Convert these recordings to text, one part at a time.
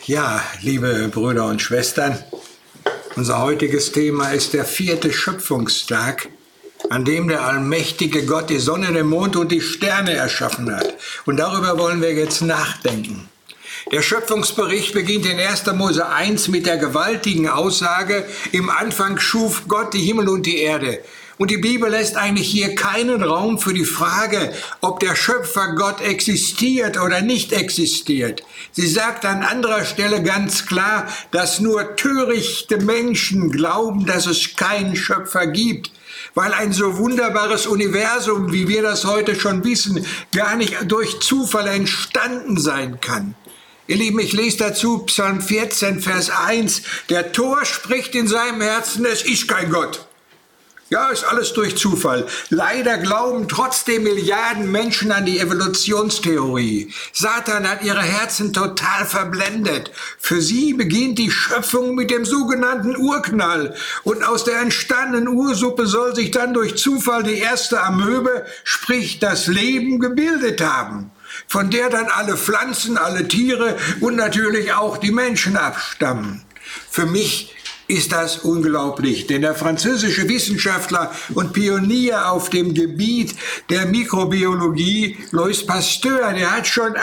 Ja, liebe Brüder und Schwestern, unser heutiges Thema ist der 4. Schöpfungstag, an dem der allmächtige Gott die Sonne, den Mond und die Sterne erschaffen hat. Und darüber wollen wir jetzt nachdenken. Der Schöpfungsbericht beginnt in 1. Mose 1 mit der gewaltigen Aussage: Im Anfang schuf Gott die Himmel und die Erde. Und die Bibel lässt eigentlich hier keinen Raum für die Frage, ob der Schöpfer Gott existiert oder nicht existiert. Sie sagt an anderer Stelle ganz klar, dass nur törichte Menschen glauben, dass es keinen Schöpfer gibt, weil ein so wunderbares Universum, wie wir das heute schon wissen, gar nicht durch Zufall entstanden sein kann. Ihr Lieben, ich lese dazu Psalm 14, Vers 1. Der Tor spricht in seinem Herzen, es ist kein Gott. Ja, ist alles durch Zufall. Leider glauben trotzdem Milliarden Menschen an die Evolutionstheorie. Satan hat ihre Herzen total verblendet. Für sie beginnt die Schöpfung mit dem sogenannten Urknall. Und aus der entstandenen Ursuppe soll sich dann durch Zufall die erste Amöbe, sprich das Leben, gebildet haben, von der dann alle Pflanzen, alle Tiere und natürlich auch die Menschen abstammen. Für mich ist das unglaublich, denn der französische Wissenschaftler und Pionier auf dem Gebiet der Mikrobiologie, Louis Pasteur, der hat schon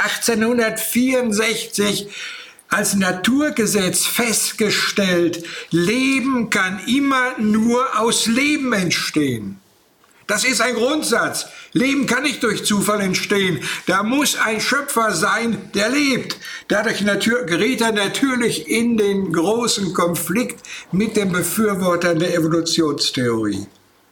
1864 als Naturgesetz festgestellt, Leben kann immer nur aus Leben entstehen. Das ist ein Grundsatz. Leben kann nicht durch Zufall entstehen. Da muss ein Schöpfer sein, der lebt. Dadurch gerät er natürlich in den großen Konflikt mit den Befürwortern der Evolutionstheorie.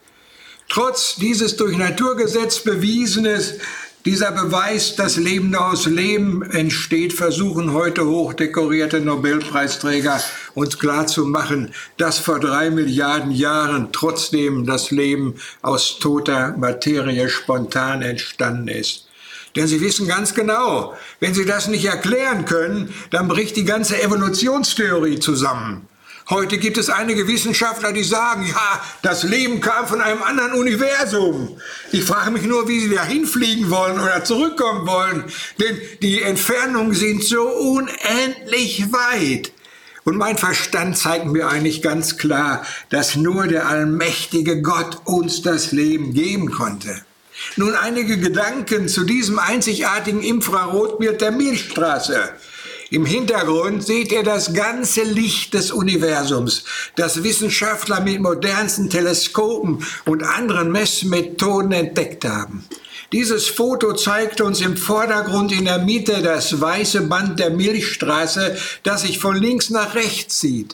Trotz dieses durch Naturgesetz bewiesenes, dieser Beweis, dass Leben nur aus Leben entsteht, versuchen heute hochdekorierte Nobelpreisträger uns klarzumachen, dass vor 3 Milliarden Jahren trotzdem das Leben aus toter Materie spontan entstanden ist. Denn sie wissen ganz genau, wenn sie das nicht erklären können, dann bricht die ganze Evolutionstheorie zusammen. Heute gibt es einige Wissenschaftler, die sagen, ja, das Leben kam von einem anderen Universum. Ich frage mich nur, wie sie da hinfliegen wollen oder zurückkommen wollen, denn die Entfernungen sind so unendlich weit. Und mein Verstand zeigt mir eigentlich ganz klar, dass nur der allmächtige Gott uns das Leben geben konnte. Nun einige Gedanken zu diesem einzigartigen Infrarotbild der Milchstraße. Im Hintergrund seht ihr das ganze Licht des Universums, das Wissenschaftler mit modernsten Teleskopen und anderen Messmethoden entdeckt haben. Dieses Foto zeigt uns im Vordergrund in der Mitte das weiße Band der Milchstraße, das sich von links nach rechts zieht.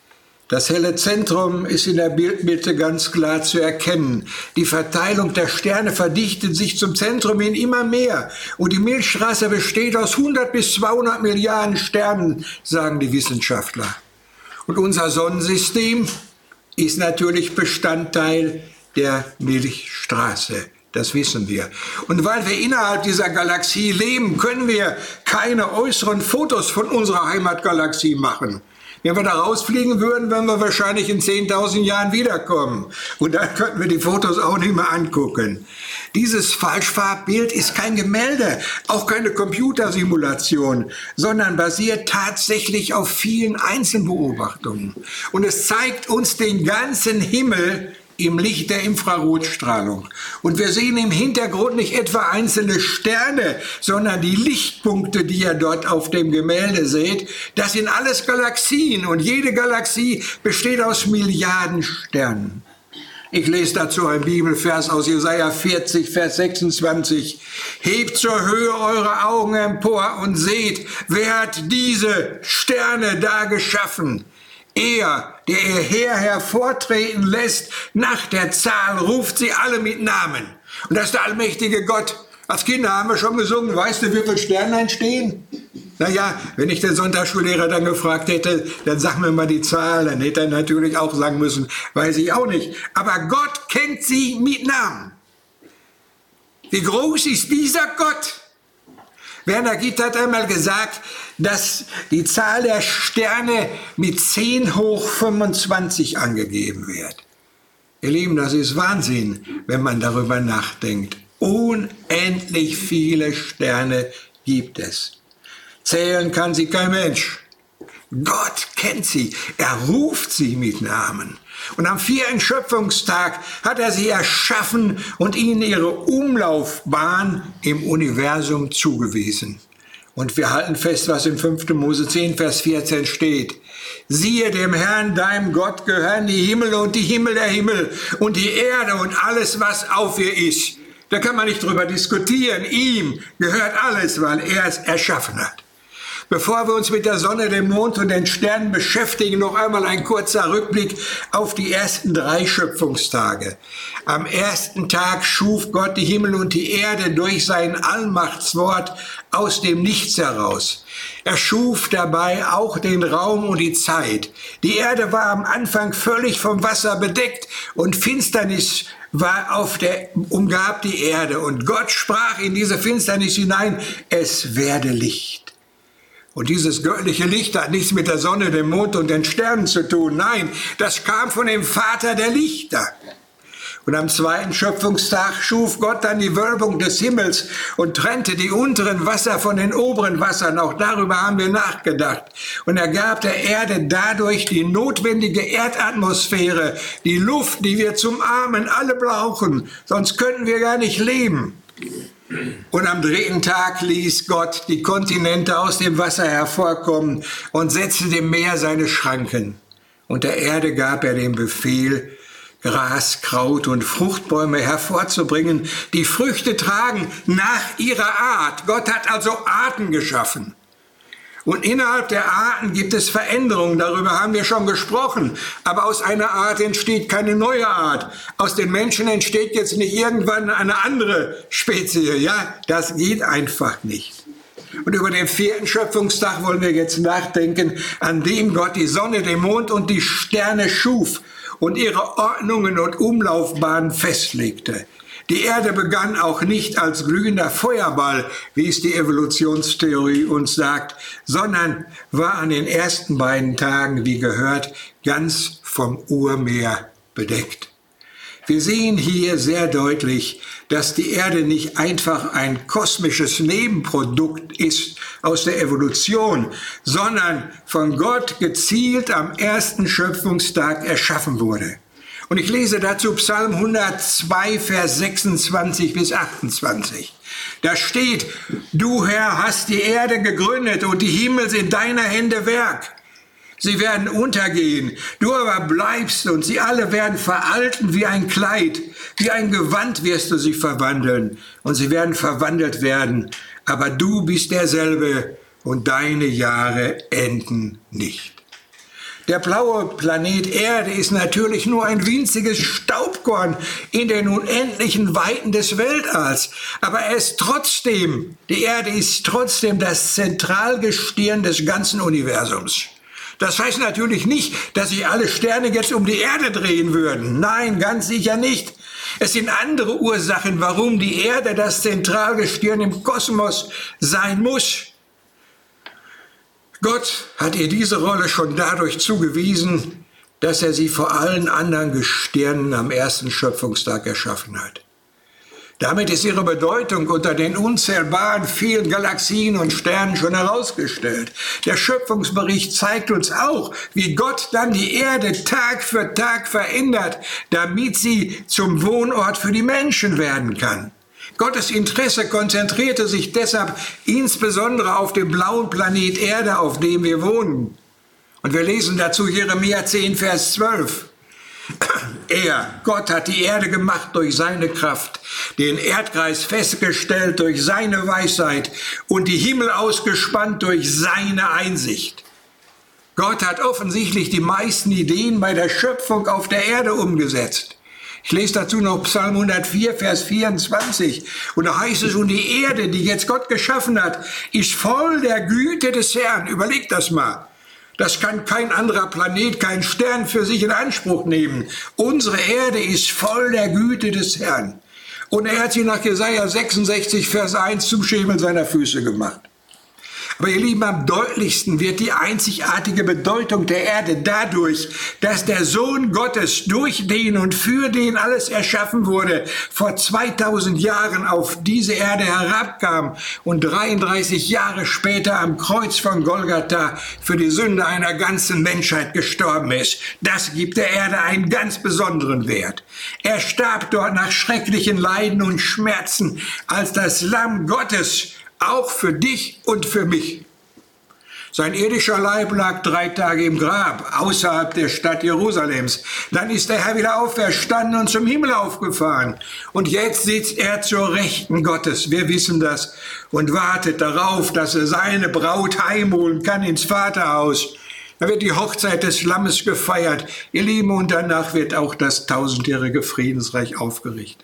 Das helle Zentrum ist in der Bildmitte ganz klar zu erkennen. Die Verteilung der Sterne verdichtet sich zum Zentrum hin immer mehr. Und die Milchstraße besteht aus 100 bis 200 Milliarden Sternen, sagen die Wissenschaftler. Und unser Sonnensystem ist natürlich Bestandteil der Milchstraße. Das wissen wir. Und weil wir innerhalb dieser Galaxie leben, können wir keine äußeren Fotos von unserer Heimatgalaxie machen. Wenn wir da rausfliegen würden, würden wir wahrscheinlich in 10.000 Jahren wiederkommen. Und dann könnten wir die Fotos auch nicht mehr angucken. Dieses Falschfarbbild ist kein Gemälde, auch keine Computersimulation, sondern basiert tatsächlich auf vielen Einzelbeobachtungen. Und es zeigt uns den ganzen Himmel im Licht der Infrarotstrahlung. Und wir sehen im Hintergrund nicht etwa einzelne Sterne, sondern die Lichtpunkte, die ihr dort auf dem Gemälde seht, das sind alles Galaxien und jede Galaxie besteht aus Milliarden Sternen. Ich lese dazu einen Bibelvers aus Jesaja 40, Vers 26. Hebt zur Höhe eure Augen empor und seht, wer hat diese Sterne da geschaffen? Er, der ihr Heer hervortreten lässt, nach der Zahl ruft sie alle mit Namen. Und das ist der allmächtige Gott. Als Kinder haben wir schon gesungen, weißt du, wie viele Sterne entstehen? Naja, wenn ich den Sonntagsschullehrer dann gefragt hätte, dann sag mir mal die Zahl, dann hätte er natürlich auch sagen müssen, weiß ich auch nicht. Aber Gott kennt sie mit Namen. Wie groß ist dieser Gott? Werner Gitt hat einmal gesagt, dass die Zahl der Sterne mit 10 hoch 25 angegeben wird. Ihr Lieben, das ist Wahnsinn, wenn man darüber nachdenkt. Unendlich viele Sterne gibt es. Zählen kann sie kein Mensch. Gott kennt sie, er ruft sie mit Namen. Und am 4. Schöpfungstag hat er sie erschaffen und ihnen ihre Umlaufbahn im Universum zugewiesen. Und wir halten fest, was im 5. Mose 10, Vers 14 steht. Siehe, dem Herrn, deinem Gott, gehören die Himmel und die Himmel der Himmel und die Erde und alles, was auf ihr ist. Da kann man nicht drüber diskutieren. Ihm gehört alles, weil er es erschaffen hat. Bevor wir uns mit der Sonne, dem Mond und den Sternen beschäftigen, noch einmal ein kurzer Rückblick auf die ersten 3 Schöpfungstage. Am ersten Tag schuf Gott die Himmel und die Erde durch sein Allmachtswort aus dem Nichts heraus. Er schuf dabei auch den Raum und die Zeit. Die Erde war am Anfang völlig vom Wasser bedeckt und Finsternis umgab die Erde. Und Gott sprach in diese Finsternis hinein, es werde Licht. Und dieses göttliche Licht hat nichts mit der Sonne, dem Mond und den Sternen zu tun. Nein, das kam von dem Vater der Lichter. Und am 2. Schöpfungstag schuf Gott dann die Wölbung des Himmels und trennte die unteren Wasser von den oberen Wassern. Auch darüber haben wir nachgedacht. Und er gab der Erde dadurch die notwendige Erdatmosphäre, die Luft, die wir zum Atmen alle brauchen. Sonst könnten wir gar nicht leben. Und am 3. Tag ließ Gott die Kontinente aus dem Wasser hervorkommen und setzte dem Meer seine Schranken. Und der Erde gab er den Befehl, Gras, Kraut und Fruchtbäume hervorzubringen, die Früchte tragen nach ihrer Art. Gott hat also Arten geschaffen. Und innerhalb der Arten gibt es Veränderungen, darüber haben wir schon gesprochen. Aber aus einer Art entsteht keine neue Art. Aus den Menschen entsteht jetzt nicht irgendwann eine andere Spezie. Ja, das geht einfach nicht. Und über den 4. Schöpfungstag wollen wir jetzt nachdenken, an dem Gott die Sonne, den Mond und die Sterne schuf und ihre Ordnungen und Umlaufbahnen festlegte. Die Erde begann auch nicht als glühender Feuerball, wie es die Evolutionstheorie uns sagt, sondern war an den ersten beiden Tagen, wie gehört, ganz vom Urmeer bedeckt. Wir sehen hier sehr deutlich, dass die Erde nicht einfach ein kosmisches Nebenprodukt ist aus der Evolution, sondern von Gott gezielt am 1. Schöpfungstag erschaffen wurde. Und ich lese dazu Psalm 102, Vers 26 bis 28. Da steht, du Herr hast die Erde gegründet und die Himmel sind deiner Hände Werk. Sie werden untergehen, du aber bleibst und sie alle werden veralten wie ein Kleid. Wie ein Gewand wirst du sie verwandeln und sie werden verwandelt werden. Aber du bist derselbe und deine Jahre enden nicht. Der blaue Planet Erde ist natürlich nur ein winziges Staubkorn in den unendlichen Weiten des Weltalls. Aber die Erde ist trotzdem das Zentralgestirn des ganzen Universums. Das heißt natürlich nicht, dass sich alle Sterne jetzt um die Erde drehen würden. Nein, ganz sicher nicht. Es sind andere Ursachen, warum die Erde das Zentralgestirn im Kosmos sein muss. Gott hat ihr diese Rolle schon dadurch zugewiesen, dass er sie vor allen anderen Gestirnen am 1. Schöpfungstag erschaffen hat. Damit ist ihre Bedeutung unter den unzählbaren vielen Galaxien und Sternen schon herausgestellt. Der Schöpfungsbericht zeigt uns auch, wie Gott dann die Erde Tag für Tag verändert, damit sie zum Wohnort für die Menschen werden kann. Gottes Interesse konzentrierte sich deshalb insbesondere auf den blauen Planet Erde, auf dem wir wohnen. Und wir lesen dazu Jeremia 10, Vers 12. Gott hat die Erde gemacht durch seine Kraft, den Erdkreis festgestellt durch seine Weisheit und die Himmel ausgespannt durch seine Einsicht. Gott hat offensichtlich die meisten Ideen bei der Schöpfung auf der Erde umgesetzt. Ich lese dazu noch Psalm 104, Vers 24. Und da heißt es, und die Erde, die jetzt Gott geschaffen hat, ist voll der Güte des Herrn. Überlegt das mal. Das kann kein anderer Planet, kein Stern für sich in Anspruch nehmen. Unsere Erde ist voll der Güte des Herrn. Und er hat sie nach Jesaja 66, Vers 1 zum Schemel seiner Füße gemacht. Aber ihr Lieben, am deutlichsten wird die einzigartige Bedeutung der Erde dadurch, dass der Sohn Gottes, durch den und für den alles erschaffen wurde, vor 2000 Jahren auf diese Erde herabkam und 33 Jahre später am Kreuz von Golgatha für die Sünde einer ganzen Menschheit gestorben ist. Das gibt der Erde einen ganz besonderen Wert. Er starb dort nach schrecklichen Leiden und Schmerzen als das Lamm Gottes, auch für dich und für mich. Sein irdischer Leib lag 3 Tage im Grab, außerhalb der Stadt Jerusalems. Dann ist der Herr wieder auferstanden und zum Himmel aufgefahren. Und jetzt sitzt er zur Rechten Gottes, wir wissen das, und wartet darauf, dass er seine Braut heimholen kann ins Vaterhaus. Da wird die Hochzeit des Lammes gefeiert, ihr Lieben, und danach wird auch das 1000-jährige Friedensreich aufgerichtet.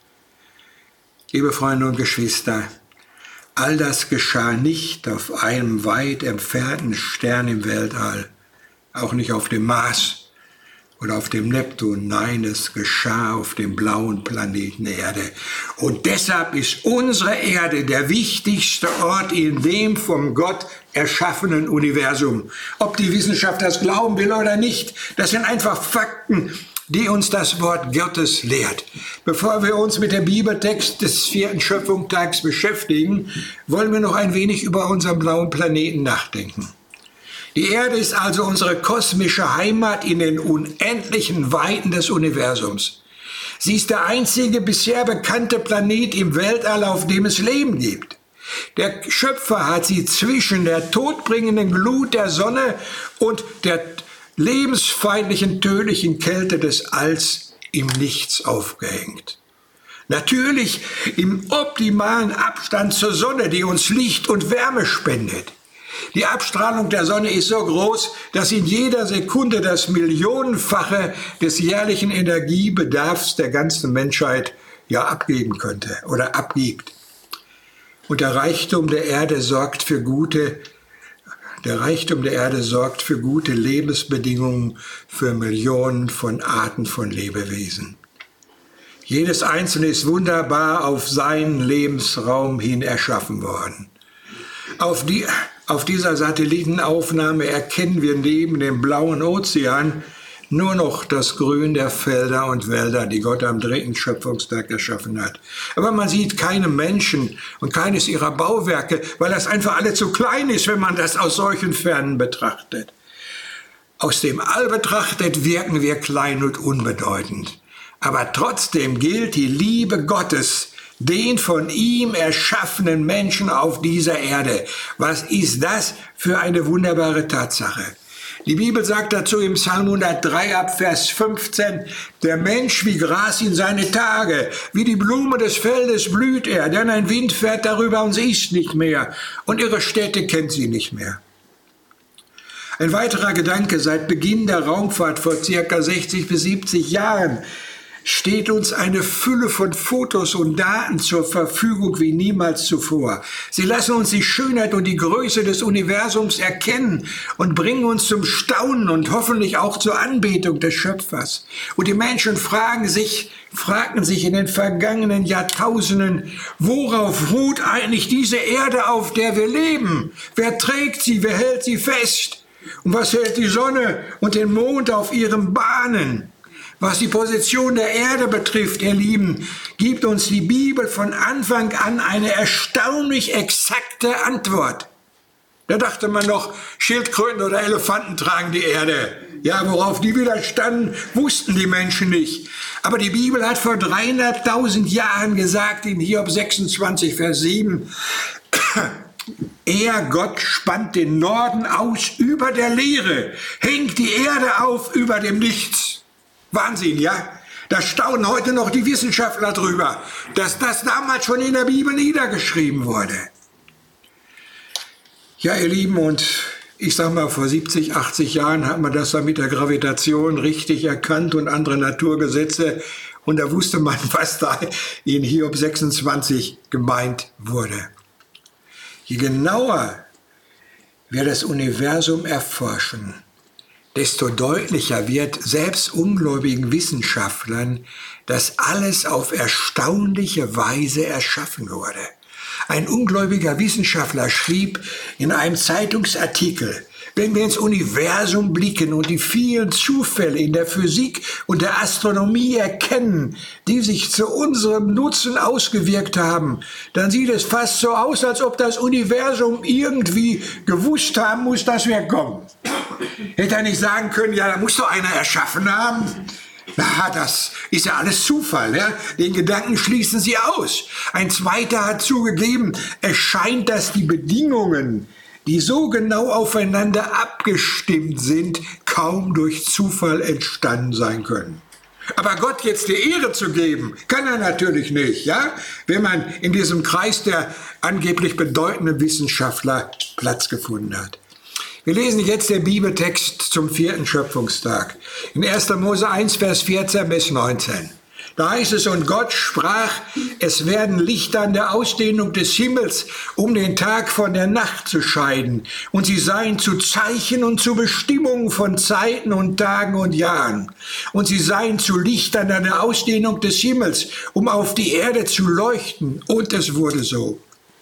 Liebe Freunde und Geschwister, all das geschah nicht auf einem weit entfernten Stern im Weltall, auch nicht auf dem Mars oder auf dem Neptun. Nein, es geschah auf dem blauen Planeten Erde. Und deshalb ist unsere Erde der wichtigste Ort in dem vom Gott erschaffenen Universum. Ob die Wissenschaft das glauben will oder nicht, das sind einfach Fakten, die uns das Wort Gottes lehrt. Bevor wir uns mit dem Bibeltext des 4. Schöpfungstags beschäftigen, wollen wir noch ein wenig über unseren blauen Planeten nachdenken. Die Erde ist also unsere kosmische Heimat in den unendlichen Weiten des Universums. Sie ist der einzige bisher bekannte Planet im Weltall, auf dem es Leben gibt. Der Schöpfer hat sie zwischen der todbringenden Glut der Sonne und der lebensfeindlichen, tödlichen Kälte des Alls im Nichts aufgehängt. Natürlich im optimalen Abstand zur Sonne, die uns Licht und Wärme spendet. Die Abstrahlung der Sonne ist so groß, dass in jeder Sekunde das Millionenfache des jährlichen Energiebedarfs der ganzen Menschheit abgeben könnte oder abgibt. Und der Reichtum der Erde sorgt für gute Lebensbedingungen für Millionen von Arten von Lebewesen. Jedes einzelne ist wunderbar auf seinen Lebensraum hin erschaffen worden. Auf dieser Satellitenaufnahme erkennen wir neben dem blauen Ozean nur noch das Grün der Felder und Wälder, die Gott am 3. Schöpfungstag erschaffen hat. Aber man sieht keine Menschen und keines ihrer Bauwerke, weil das einfach alle zu klein ist, wenn man das aus solchen Fernen betrachtet. Aus dem All betrachtet wirken wir klein und unbedeutend. Aber trotzdem gilt die Liebe Gottes den von ihm erschaffenen Menschen auf dieser Erde. Was ist das für eine wunderbare Tatsache? Die Bibel sagt dazu im Psalm 103 ab Vers 15, der Mensch wie Gras in seine Tage, wie die Blume des Feldes blüht er, denn ein Wind fährt darüber und sie ist nicht mehr, und ihre Städte kennt sie nicht mehr. Ein weiterer Gedanke: Seit Beginn der Raumfahrt vor ca. 60 bis 70 Jahren steht uns eine Fülle von Fotos und Daten zur Verfügung wie niemals zuvor. Sie lassen uns die Schönheit und die Größe des Universums erkennen und bringen uns zum Staunen und hoffentlich auch zur Anbetung des Schöpfers. Und die Menschen fragten sich in den vergangenen Jahrtausenden, worauf ruht eigentlich diese Erde, auf der wir leben? Wer trägt sie? Wer hält sie fest? Und was hält die Sonne und den Mond auf ihren Bahnen? Was die Position der Erde betrifft, ihr Lieben, gibt uns die Bibel von Anfang an eine erstaunlich exakte Antwort. Da dachte man noch, Schildkröten oder Elefanten tragen die Erde. Ja, worauf die widerstanden, wussten die Menschen nicht. Aber die Bibel hat vor 300.000 Jahren gesagt, in Hiob 26, Vers 7, er, Gott, spannt den Norden aus über der Leere, hängt die Erde auf über dem Nichts. Wahnsinn, ja? Da staunen heute noch die Wissenschaftler drüber, dass das damals schon in der Bibel niedergeschrieben wurde. Ja, ihr Lieben, und ich sag mal, vor 70, 80 Jahren hat man das dann mit der Gravitation richtig erkannt und andere Naturgesetze. Und da wusste man, was da in Hiob 26 gemeint wurde. Je genauer wir das Universum erforschen, desto deutlicher wird selbst ungläubigen Wissenschaftlern, dass alles auf erstaunliche Weise erschaffen wurde. Ein ungläubiger Wissenschaftler schrieb in einem Zeitungsartikel: Wenn wir ins Universum blicken und die vielen Zufälle in der Physik und der Astronomie erkennen, die sich zu unserem Nutzen ausgewirkt haben, dann sieht es fast so aus, als ob das Universum irgendwie gewusst haben muss, dass wir kommen. Hätte er nicht sagen können, ja, da muss doch einer erschaffen haben. Na, das ist ja alles Zufall. Ja? Den Gedanken schließen Sie aus. Ein zweiter hat zugegeben, es scheint, dass die Bedingungen, die so genau aufeinander abgestimmt sind, kaum durch Zufall entstanden sein können. Aber Gott jetzt die Ehre zu geben, kann er natürlich nicht, ja? Wenn man in diesem Kreis der angeblich bedeutenden Wissenschaftler Platz gefunden hat. Wir lesen jetzt den Bibeltext zum 4. Schöpfungstag. In 1. Mose 1, Vers 14 bis 19. Da heißt es, und Gott sprach, es werden Lichter an der Ausdehnung des Himmels, um den Tag von der Nacht zu scheiden. Und sie seien zu Zeichen und zu Bestimmungen von Zeiten und Tagen und Jahren. Und sie seien zu Lichtern an der Ausdehnung des Himmels, um auf die Erde zu leuchten. Und es wurde so.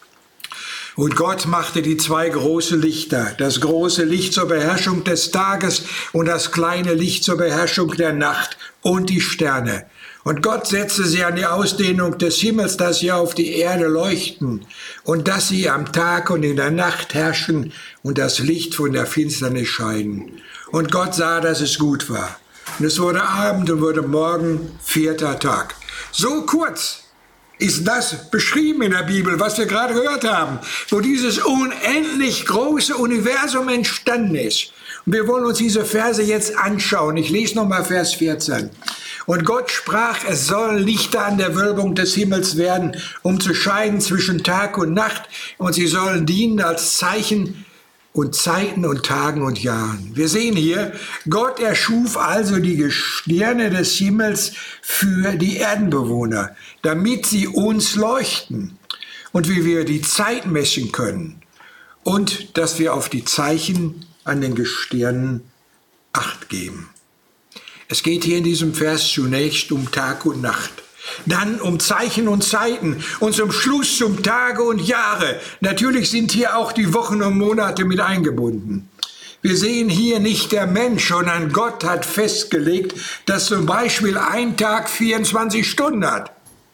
Und Gott machte die 2 große Lichter, das große Licht zur Beherrschung des Tages und das kleine Licht zur Beherrschung der Nacht und die Sterne. Und Gott setzte sie an die Ausdehnung des Himmels, dass sie auf die Erde leuchten und dass sie am Tag und in der Nacht herrschen und das Licht von der Finsternis scheiden. Und Gott sah, dass es gut war. Und es wurde Abend und wurde Morgen, 4. Tag. So kurz ist das beschrieben in der Bibel, was wir gerade gehört haben, wo dieses unendlich große Universum entstanden ist. Und wir wollen uns diese Verse jetzt anschauen. Ich lese nochmal Vers 14. Und Gott sprach, es sollen Lichter an der Wölbung des Himmels werden, um zu scheiden zwischen Tag und Nacht, und sie sollen dienen als Zeichen und Zeiten und Tagen und Jahren. Wir sehen hier, Gott erschuf also die Gestirne des Himmels für die Erdenbewohner, damit sie uns leuchten und wie wir die Zeit messen können und dass wir auf die Zeichen an den Gestirnen Acht geben. Es geht hier in diesem Vers zunächst um Tag und Nacht. Dann um Zeichen und Zeiten und zum Schluss um Tage und Jahre. Natürlich sind hier auch die Wochen und Monate mit eingebunden. Wir sehen hier nicht der Mensch, sondern Gott hat festgelegt, dass zum Beispiel ein Tag 24 Stunden hat.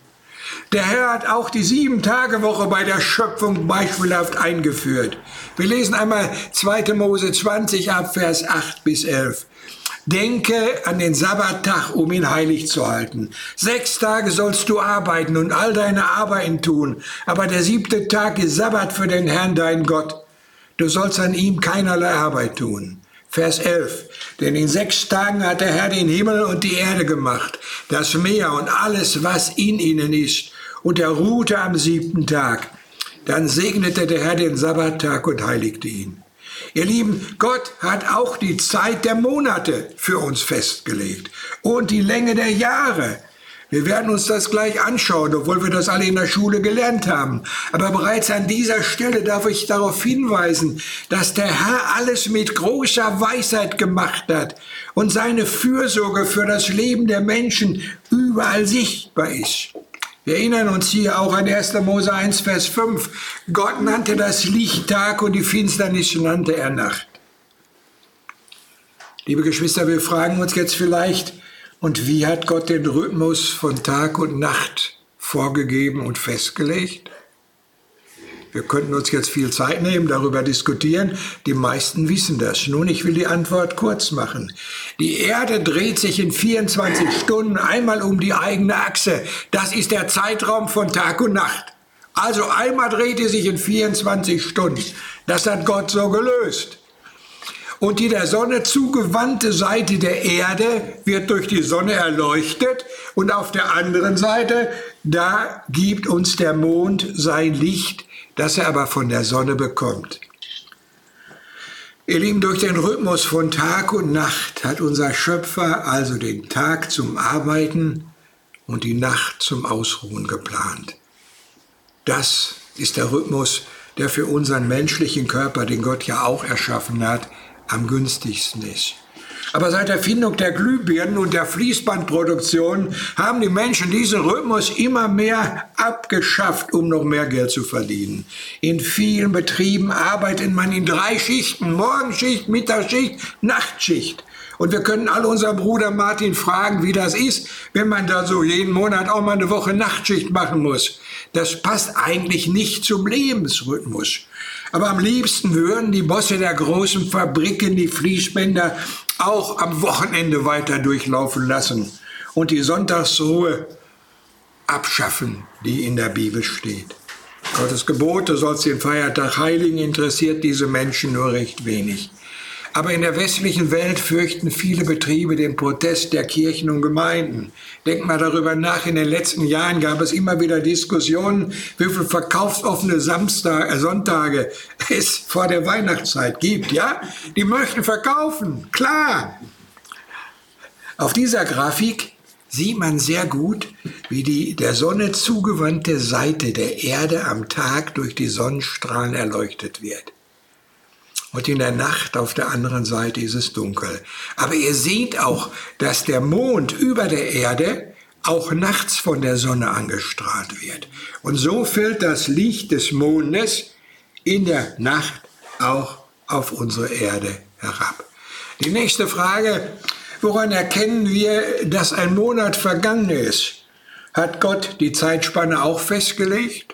Der Herr hat auch die 7-Tage-Woche bei der Schöpfung beispielhaft eingeführt. Wir lesen einmal 2. Mose 20 ab Vers 8 bis 11. Denke an den Sabbattag, um ihn heilig zu halten. 6 Tage sollst du arbeiten und all deine Arbeiten tun, aber der 7. Tag ist Sabbat für den Herrn, dein Gott. Du sollst an ihm keinerlei Arbeit tun. Vers 11. Denn in 6 Tagen hat der Herr den Himmel und die Erde gemacht, das Meer und alles, was in ihnen ist. Und er ruhte am 7. Tag. Dann segnete der Herr den Sabbattag und heiligte ihn. Ihr Lieben, Gott hat auch die Zeit der Monate für uns festgelegt und die Länge der Jahre. Wir werden uns das gleich anschauen, obwohl wir das alle in der Schule gelernt haben. Aber bereits an dieser Stelle darf ich darauf hinweisen, dass der Herr alles mit großer Weisheit gemacht hat und seine Fürsorge für das Leben der Menschen überall sichtbar ist. Wir erinnern uns hier auch an 1. Mose 1, Vers 5. Gott nannte das Licht Tag und die Finsternis nannte er Nacht. Liebe Geschwister, wir fragen uns jetzt vielleicht, und wie hat Gott den Rhythmus von Tag und Nacht vorgegeben und festgelegt? Wir könnten uns jetzt viel Zeit nehmen, darüber diskutieren. Die meisten wissen das. Nun, ich will die Antwort kurz machen. Die Erde dreht sich in 24 Stunden einmal um die eigene Achse. Das ist der Zeitraum von Tag und Nacht. Also einmal dreht sie sich in 24 Stunden. Das hat Gott so gelöst. Und die der Sonne zugewandte Seite der Erde wird durch die Sonne erleuchtet. Und auf der anderen Seite, da gibt uns der Mond sein Licht, das er aber von der Sonne bekommt. Ihr Lieben, durch den Rhythmus von Tag und Nacht hat unser Schöpfer also den Tag zum Arbeiten und die Nacht zum Ausruhen geplant. Das ist der Rhythmus, der für unseren menschlichen Körper, den Gott ja auch erschaffen hat, am günstigsten ist. Aber seit der Erfindung der Glühbirnen und der Fließbandproduktion haben die Menschen diesen Rhythmus immer mehr abgeschafft, um noch mehr Geld zu verdienen. In vielen Betrieben arbeitet man in 3 Schichten, Morgenschicht, Mittagsschicht, Nachtschicht. Und wir können alle unseren Bruder Martin fragen, wie das ist, wenn man da so jeden Monat auch mal eine Woche Nachtschicht machen muss. Das passt eigentlich nicht zum Lebensrhythmus. Aber am liebsten würden die Bosse der großen Fabriken die Fließbänder auch am Wochenende weiter durchlaufen lassen und die Sonntagsruhe abschaffen, die in der Bibel steht. Gottes Gebot, du sollst den Feiertag heiligen, interessiert diese Menschen nur recht wenig. Aber in der westlichen Welt fürchten viele Betriebe den Protest der Kirchen und Gemeinden. Denkt mal darüber nach, in den letzten Jahren gab es immer wieder Diskussionen, wie viele verkaufsoffene Sonntage es vor der Weihnachtszeit gibt. Ja, die möchten verkaufen, klar. Auf dieser Grafik sieht man sehr gut, wie die der Sonne zugewandte Seite der Erde am Tag durch die Sonnenstrahlen erleuchtet wird. Und in der Nacht auf der anderen Seite ist es dunkel. Aber ihr seht auch, dass der Mond über der Erde auch nachts von der Sonne angestrahlt wird. Und so fällt das Licht des Mondes in der Nacht auch auf unsere Erde herab. Die nächste Frage: Woran erkennen wir, dass ein Monat vergangen ist? Hat Gott die Zeitspanne auch festgelegt?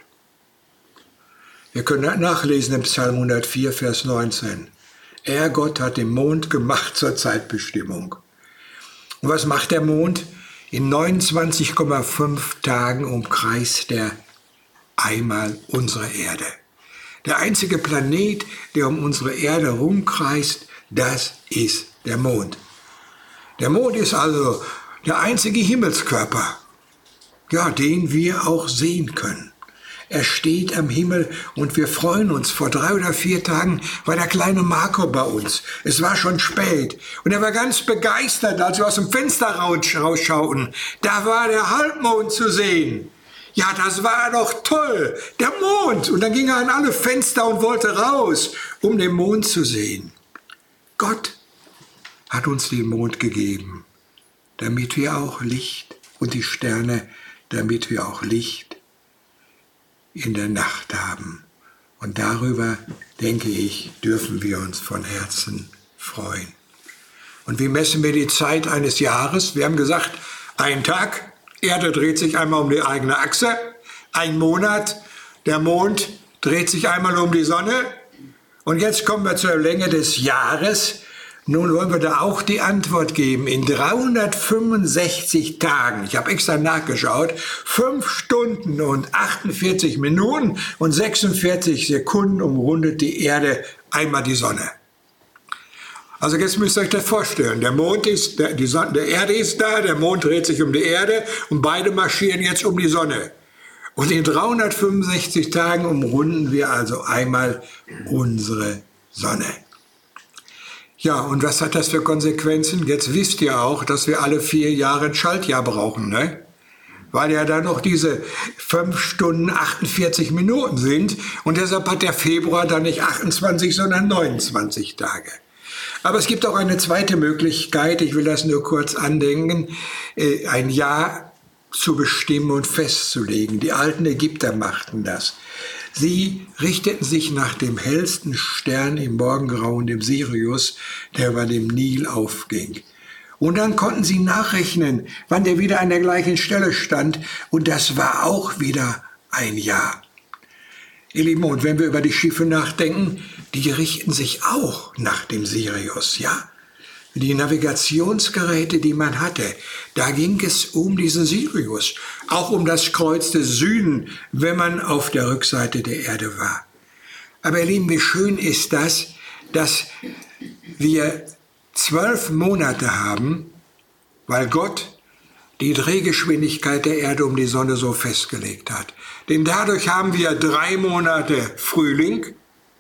Wir können nachlesen im Psalm 104, Vers 19. Er, Gott, hat den Mond gemacht zur Zeitbestimmung. Und was macht der Mond? In 29,5 Tagen umkreist er einmal unsere Erde. Der einzige Planet, der um unsere Erde rumkreist, das ist der Mond. Der Mond ist also der einzige Himmelskörper, ja, den wir auch sehen können. Er steht am Himmel und wir freuen uns. Vor 3 oder 4 Tagen war der kleine Marco bei uns. Es war schon spät und er war ganz begeistert, als wir aus dem Fenster rausschauten. Da war der Halbmond zu sehen. Ja, das war doch toll, der Mond. Und dann ging er an alle Fenster und wollte raus, um den Mond zu sehen. Gott hat uns den Mond gegeben, damit wir auch Licht, und die Sterne, damit wir auch Licht in der Nacht haben. Und darüber, denke ich, dürfen wir uns von Herzen freuen. Und wie messen wir die Zeit eines Jahres? Wir haben gesagt, ein Tag, Erde dreht sich einmal um die eigene Achse, ein Monat, der Mond dreht sich einmal um die Sonne. Und jetzt kommen wir zur Länge des Jahres. Nun wollen wir da auch die Antwort geben. In 365 Tagen, ich habe extra nachgeschaut, 5 Stunden und 48 Minuten und 46 Sekunden umrundet die Erde einmal die Sonne. Also jetzt müsst ihr euch das vorstellen. Der Mond ist, der Erde ist da, der Mond dreht sich um die Erde und beide marschieren jetzt um die Sonne. Und in 365 Tagen umrunden wir also einmal unsere Sonne. Ja, und was hat das für Konsequenzen? Jetzt wisst ihr auch, dass wir alle 4 Jahre ein Schaltjahr brauchen, ne? Weil ja da noch diese 5 Stunden 48 Minuten sind. Und deshalb hat der Februar dann nicht 28, sondern 29 Tage. Aber es gibt auch eine zweite Möglichkeit, ich will das nur kurz andenken, ein Jahr zu bestimmen und festzulegen. Die alten Ägypter machten das. Sie richteten sich nach dem hellsten Stern im Morgengrauen, dem Sirius, der über dem Nil aufging. Und dann konnten sie nachrechnen, wann der wieder an der gleichen Stelle stand. Und das war auch wieder ein Jahr. Ihr Lieben, und wenn wir über die Schiffe nachdenken, die richten sich auch nach dem Sirius, ja? Die Navigationsgeräte, die man hatte, da ging es um diesen Sirius, auch um das Kreuz des Süden, wenn man auf der Rückseite der Erde war. Aber ihr Lieben, wie schön ist das, dass wir 12 Monate haben, weil Gott die Drehgeschwindigkeit der Erde um die Sonne so festgelegt hat. Denn dadurch haben wir 3 Monate Frühling,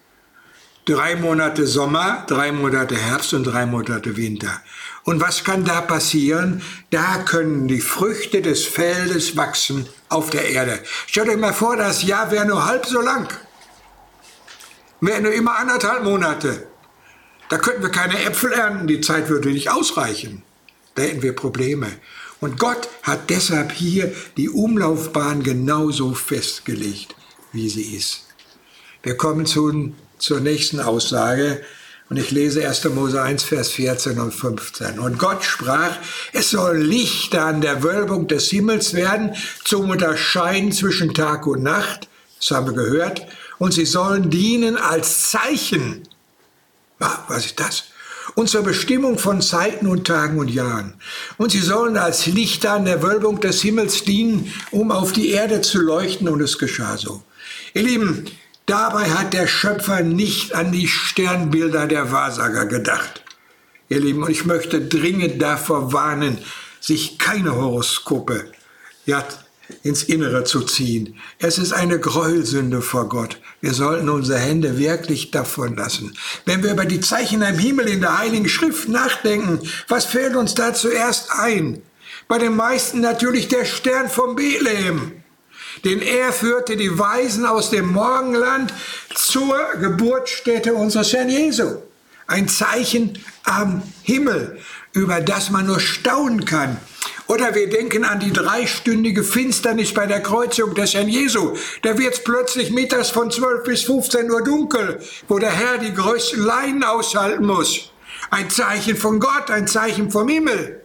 3 Monate Sommer, 3 Monate Herbst und 3 Monate Winter. Und was kann da passieren? Da können die Früchte des Feldes wachsen auf der Erde. Stellt euch mal vor, das Jahr wäre nur halb so lang. Wäre nur immer 1,5 Monate. Da könnten wir keine Äpfel ernten, die Zeit würde nicht ausreichen. Da hätten wir Probleme. Und Gott hat deshalb hier die Umlaufbahn genauso festgelegt, wie sie ist. Wir kommen zur nächsten Aussage und ich lese 1. Mose 1, Vers 14 und 15. Und Gott sprach, es soll Lichter an der Wölbung des Himmels werden, zum Unterscheiden zwischen Tag und Nacht, das haben wir gehört, und sie sollen dienen als Zeichen. Was ist das? Und zur Bestimmung von Zeiten und Tagen und Jahren. Und sie sollen als Lichter an der Wölbung des Himmels dienen, um auf die Erde zu leuchten, und es geschah so. Ihr Lieben, dabei hat der Schöpfer nicht an die Sternbilder der Wahrsager gedacht. Ihr Lieben, und ich möchte dringend davor warnen, sich keine Horoskope ins Innere zu ziehen. Es ist eine Gräuelsünde vor Gott. Wir sollten unsere Hände wirklich davon lassen. Wenn wir über die Zeichen am Himmel in der Heiligen Schrift nachdenken, was fällt uns da zuerst ein? Bei den meisten natürlich der Stern von Bethlehem. Denn er führte die Weisen aus dem Morgenland zur Geburtsstätte unseres Herrn Jesu. Ein Zeichen am Himmel, über das man nur staunen kann. Oder wir denken an die 3-stündige Finsternis bei der Kreuzigung des Herrn Jesu. Da wird es plötzlich mittags von 12 bis 15 Uhr dunkel, wo der Herr die größten Leiden aushalten muss. Ein Zeichen von Gott, ein Zeichen vom Himmel.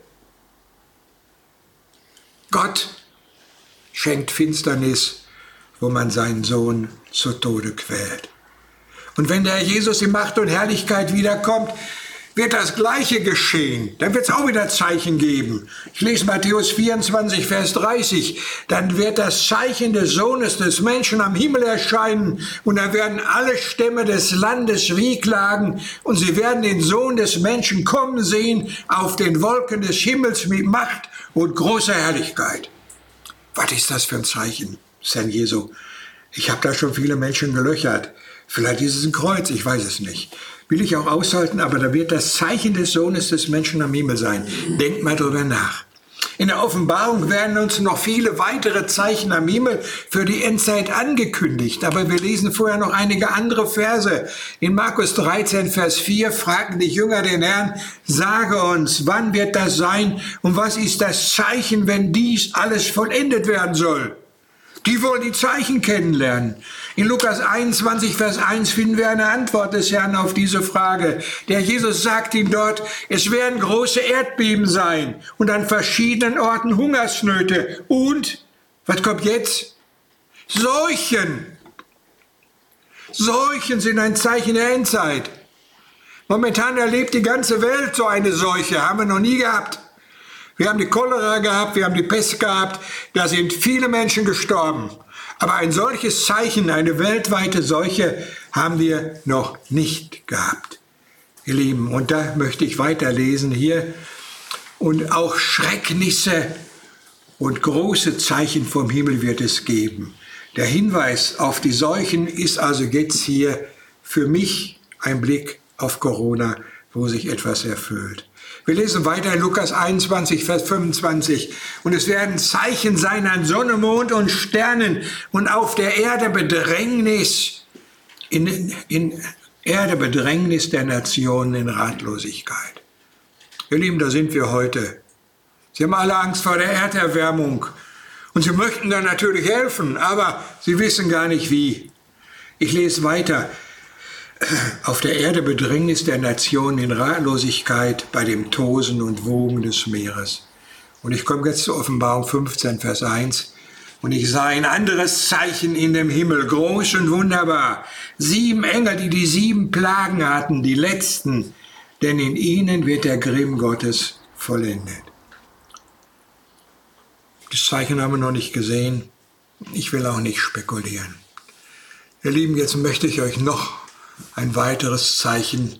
Gott schenkt Finsternis, wo man seinen Sohn zu Tode quält. Und wenn der Herr Jesus in Macht und Herrlichkeit wiederkommt, wird das Gleiche geschehen. Dann wird es auch wieder Zeichen geben. Ich lese Matthäus 24, Vers 30. Dann wird das Zeichen des Sohnes des Menschen am Himmel erscheinen und da werden alle Stämme des Landes wehklagen und sie werden den Sohn des Menschen kommen sehen auf den Wolken des Himmels mit Macht und großer Herrlichkeit. Was ist das für ein Zeichen, Herrn Jesu? Ich habe da schon viele Menschen gelöchert. Vielleicht ist es ein Kreuz, ich weiß es nicht. Will ich auch aushalten, aber da wird das Zeichen des Sohnes des Menschen am Himmel sein. Denkt mal drüber nach. In der Offenbarung werden uns noch viele weitere Zeichen am Himmel für die Endzeit angekündigt. Aber wir lesen vorher noch einige andere Verse. In Markus 13, Vers 4 fragten die Jünger den Herrn, sage uns, wann wird das sein und was ist das Zeichen, wenn dies alles vollendet werden soll? Die wollen die Zeichen kennenlernen. In Lukas 21, Vers 1 finden wir eine Antwort des Herrn auf diese Frage. Der Jesus sagt ihm dort, es werden große Erdbeben sein und an verschiedenen Orten Hungersnöte. Und, was kommt jetzt? Seuchen. Seuchen sind ein Zeichen der Endzeit. Momentan erlebt die ganze Welt so eine Seuche, haben wir noch nie gehabt. Wir haben die Cholera gehabt, wir haben die Pest gehabt, da sind viele Menschen gestorben. Aber ein solches Zeichen, eine weltweite Seuche, haben wir noch nicht gehabt. Ihr Lieben, und da möchte ich weiterlesen hier. Und auch Schrecknisse und große Zeichen vom Himmel wird es geben. Der Hinweis auf die Seuchen ist also jetzt hier für mich ein Blick auf Corona, wo sich etwas erfüllt. Wir lesen weiter in Lukas 21, Vers 25. Und es werden Zeichen sein an Sonne, Mond und Sternen und auf der Erde Bedrängnis, in Erde Bedrängnis der Nationen in Ratlosigkeit. Ihr Lieben, da sind wir heute. Sie haben alle Angst vor der Erderwärmung. Und sie möchten dann natürlich helfen, aber sie wissen gar nicht wie. Ich lese weiter. Auf der Erde Bedrängnis der Nationen in Ratlosigkeit bei dem Tosen und Wogen des Meeres. Und ich komme jetzt zur Offenbarung 15, Vers 1. Und ich sah ein anderes Zeichen in dem Himmel, groß und wunderbar. 7 Engel, die 7 Plagen hatten, die letzten, denn in ihnen wird der Grimm Gottes vollendet. Das Zeichen haben wir noch nicht gesehen. Ich will auch nicht spekulieren. Ihr Lieben, jetzt möchte ich euch noch auf ein weiteres Zeichen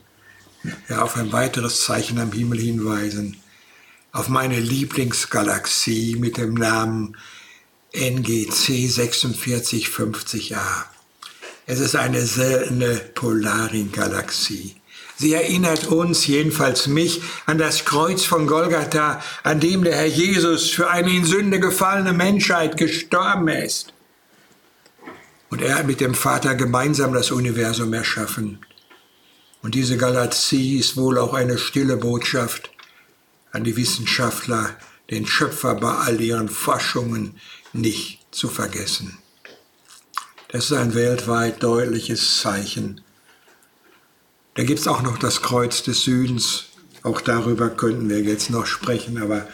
am Himmel hinweisen. Auf meine Lieblingsgalaxie mit dem Namen NGC 4650a. Es ist eine seltene Polaringalaxie. Sie erinnert uns, jedenfalls mich, an das Kreuz von Golgatha, an dem der Herr Jesus für eine in Sünde gefallene Menschheit gestorben ist. Und er hat mit dem Vater gemeinsam das Universum erschaffen. Und diese Galaxie ist wohl auch eine stille Botschaft an die Wissenschaftler, den Schöpfer bei all ihren Forschungen nicht zu vergessen. Das ist ein weltweit deutliches Zeichen. Da gibt es auch noch das Kreuz des Südens. Auch darüber könnten wir jetzt noch sprechen, aber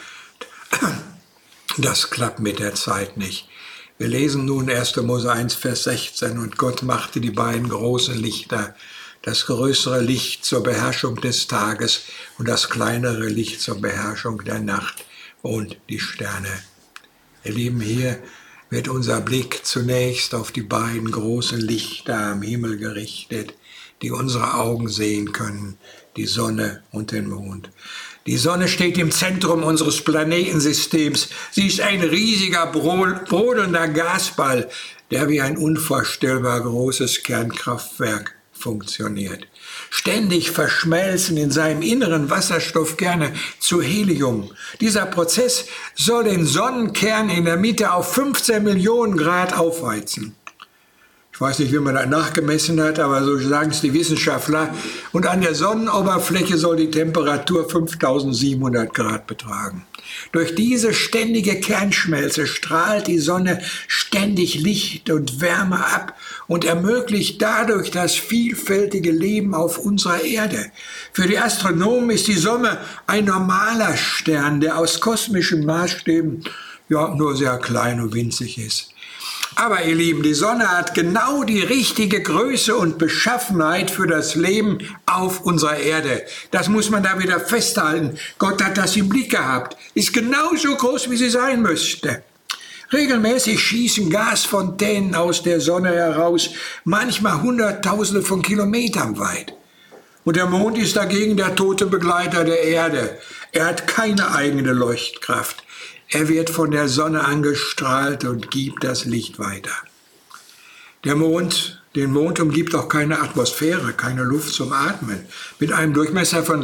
das klappt mit der Zeit nicht. Wir lesen nun 1. Mose 1, Vers 16. Und Gott machte die beiden großen Lichter, das größere Licht zur Beherrschung des Tages und das kleinere Licht zur Beherrschung der Nacht und die Sterne. Ihr Lieben, hier wird unser Blick zunächst auf die beiden großen Lichter am Himmel gerichtet, die unsere Augen sehen können, die Sonne und den Mond. Die Sonne steht im Zentrum unseres Planetensystems. Sie ist ein riesiger, brodelnder Gasball, der wie ein unvorstellbar großes Kernkraftwerk funktioniert. Ständig verschmelzen in seinem Inneren Wasserstoffkerne zu Helium. Dieser Prozess soll den Sonnenkern in der Mitte auf 15 Millionen Grad aufheizen. Ich weiß nicht, wie man das nachgemessen hat, aber so sagen es die Wissenschaftler. Und an der Sonnenoberfläche soll die Temperatur 5700 Grad betragen. Durch diese ständige Kernschmelze strahlt die Sonne ständig Licht und Wärme ab und ermöglicht dadurch das vielfältige Leben auf unserer Erde. Für die Astronomen ist die Sonne ein normaler Stern, der aus kosmischen Maßstäben nur sehr klein und winzig ist. Aber ihr Lieben, die Sonne hat genau die richtige Größe und Beschaffenheit für das Leben auf unserer Erde. Das muss man da wieder festhalten. Gott hat das im Blick gehabt. Ist genauso groß, wie sie sein müsste. Regelmäßig schießen Gasfontänen aus der Sonne heraus, manchmal Hunderttausende von Kilometern weit. Und der Mond ist dagegen der tote Begleiter der Erde. Er hat keine eigene Leuchtkraft. Er wird von der Sonne angestrahlt und gibt das Licht weiter. Den Mond umgibt auch keine Atmosphäre, keine Luft zum Atmen. Mit einem Durchmesser von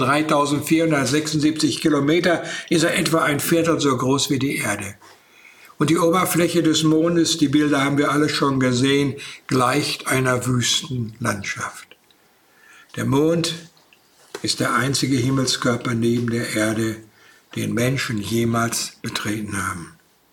3476 Kilometer ist er etwa ein Viertel so groß wie die Erde. Und die Oberfläche des Mondes, die Bilder haben wir alle schon gesehen, gleicht einer Wüstenlandschaft. Der Mond ist der einzige Himmelskörper neben der Erde, den Menschen jemals betreten haben.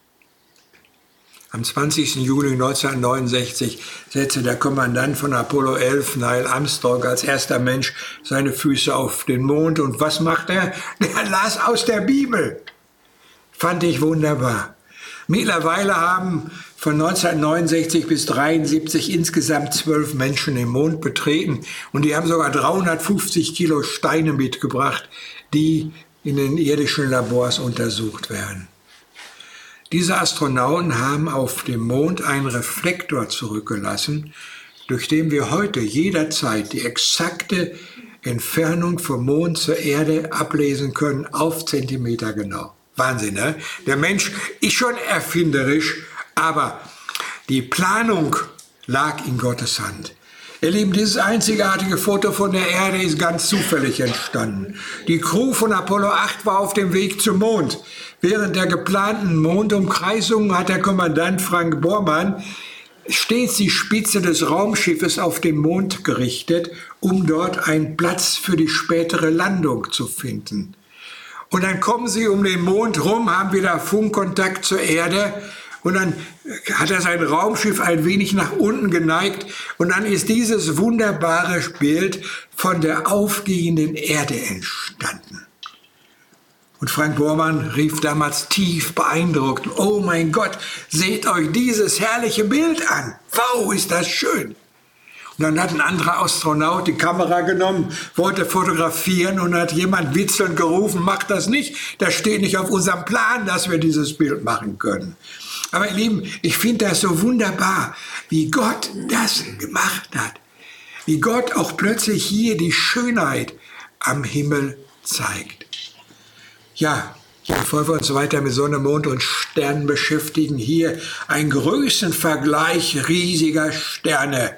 Am 20. Juli 1969 setzte der Kommandant von Apollo 11, Neil Armstrong, als erster Mensch seine Füße auf den Mond. Und was macht er? Der las aus der Bibel. Fand ich wunderbar. Mittlerweile haben von 1969 bis 1973 insgesamt 12 Menschen den Mond betreten. Und die haben sogar 350 Kilo Steine mitgebracht, die in den irdischen Labors untersucht werden. Diese Astronauten haben auf dem Mond einen Reflektor zurückgelassen, durch den wir heute jederzeit die exakte Entfernung vom Mond zur Erde ablesen können, auf Zentimeter genau. Wahnsinn, ne? Der Mensch ist schon erfinderisch, aber die Planung lag in Gottes Hand. Ihr Lieben, dieses einzigartige Foto von der Erde ist ganz zufällig entstanden. Die Crew von Apollo 8 war auf dem Weg zum Mond. Während der geplanten Mondumkreisung hat der Kommandant Frank Borman stets die Spitze des Raumschiffes auf den Mond gerichtet, um dort einen Platz für die spätere Landung zu finden. Und dann kommen sie um den Mond rum, haben wieder Funkkontakt zur Erde. Und dann hat er sein Raumschiff ein wenig nach unten geneigt und dann ist dieses wunderbare Bild von der aufgehenden Erde entstanden. Und Frank Borman rief damals tief beeindruckt: Oh mein Gott, seht euch dieses herrliche Bild an. Wow, ist das schön. Und dann hat ein anderer Astronaut die Kamera genommen, wollte fotografieren und hat jemand witzelnd gerufen: Macht das nicht, das steht nicht auf unserem Plan, dass wir dieses Bild machen können. Aber ihr Lieben, ich finde das so wunderbar, wie Gott das gemacht hat. Wie Gott auch plötzlich hier die Schönheit am Himmel zeigt. Ja, bevor wir uns weiter mit Sonne, Mond und Sternen beschäftigen, hier ein Größenvergleich riesiger Sterne.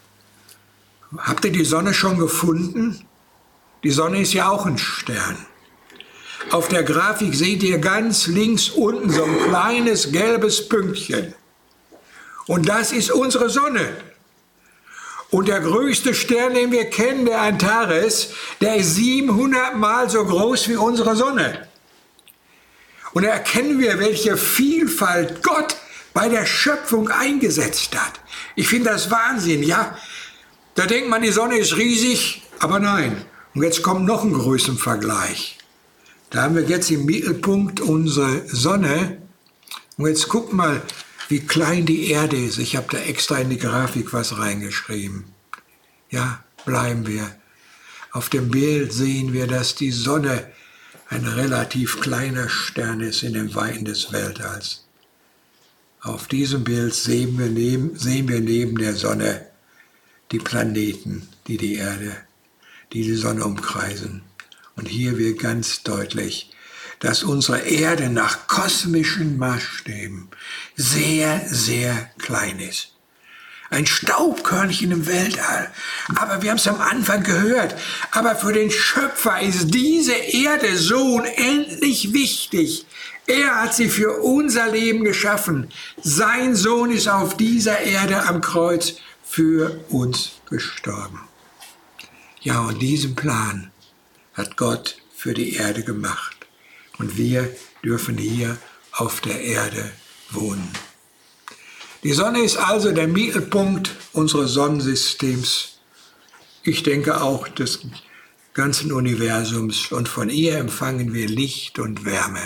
Habt ihr die Sonne schon gefunden? Die Sonne ist ja auch ein Stern. Auf der Grafik seht ihr ganz links unten so ein kleines gelbes Pünktchen. Und das ist unsere Sonne. Und der größte Stern, den wir kennen, der Antares, der ist 700 Mal so groß wie unsere Sonne. Und da erkennen wir, welche Vielfalt Gott bei der Schöpfung eingesetzt hat. Ich finde das Wahnsinn, ja. Da denkt man, die Sonne ist riesig, aber nein. Und jetzt kommt noch ein Größenvergleich. Da haben wir jetzt im Mittelpunkt unsere Sonne. Und jetzt guck mal, wie klein die Erde ist. Ich habe da extra in die Grafik was reingeschrieben. Ja, bleiben wir. Auf dem Bild sehen wir, dass die Sonne ein relativ kleiner Stern ist in den Weiten des Weltalls. Auf diesem Bild sehen wir neben der Sonne die Planeten, die die Sonne umkreisen. Und hier wird ganz deutlich, dass unsere Erde nach kosmischen Maßstäben sehr, sehr klein ist. Ein Staubkörnchen im Weltall. Aber wir haben es am Anfang gehört. Aber für den Schöpfer ist diese Erde so unendlich wichtig. Er hat sie für unser Leben geschaffen. Sein Sohn ist auf dieser Erde am Kreuz für uns gestorben. Ja, und diesen Plan hat Gott für die Erde gemacht. Und wir dürfen hier auf der Erde wohnen. Die Sonne ist also der Mittelpunkt unseres Sonnensystems. Ich denke auch des ganzen Universums. Und von ihr empfangen wir Licht und Wärme.